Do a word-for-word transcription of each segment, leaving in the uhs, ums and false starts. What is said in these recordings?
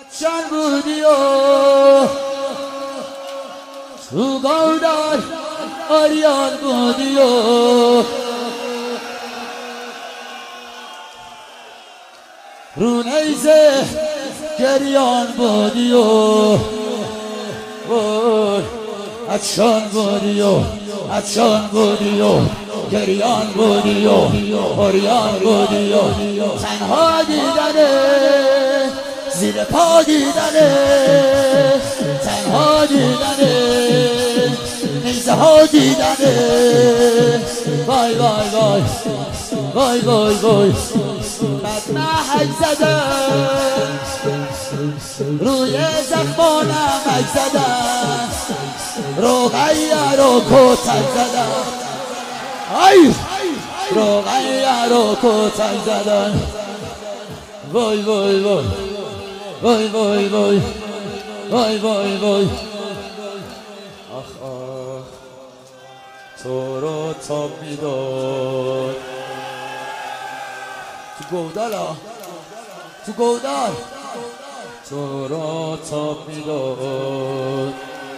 شان بودی و تو گودار آریان بودی و رو نیزه گریان بودی و عطشان بودی و عطشان بودی و گریان بودی و آریان بودی و تنها دیدنه زیر پا دیدنه تنها دیدنه نیزه ها دیدنه وای وای وای وای وای وای بعد محک زدن روی زخمانم مک زدن روغیر و کتک زدن ای روغیر و کتک زدن وای وای وای وای وای وای وای وای وای آخ آخ تو رو تاب میداد تو گودال ها تو گودال تو رو تاب میداد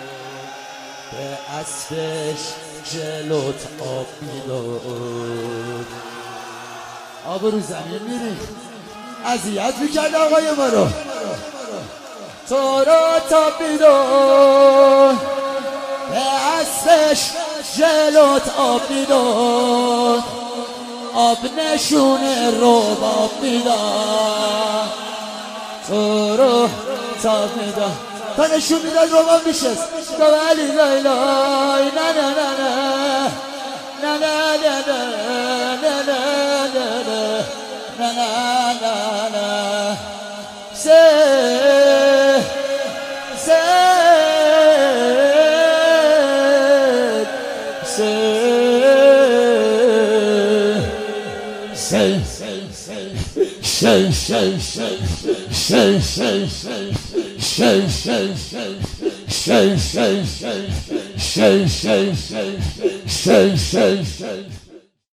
به اسبش جلوت آب میداد آب رو زمین میری اذیت میکرد آقای ما رو تو رو تاب میداد به اسبش جلوت آب میداد آب نشونه رباب میداد تو رو تاب میداد تا نشون میداد رباب میشست تو ولی لای لای نه نه نه نه نه نه نه نه نه نه نه نه نه سه سه سه Shay, shay, shay, shay, shay, shay, shay, shay, shay, shay, shay, shay, shay, shay, shay, shay, shay, shay.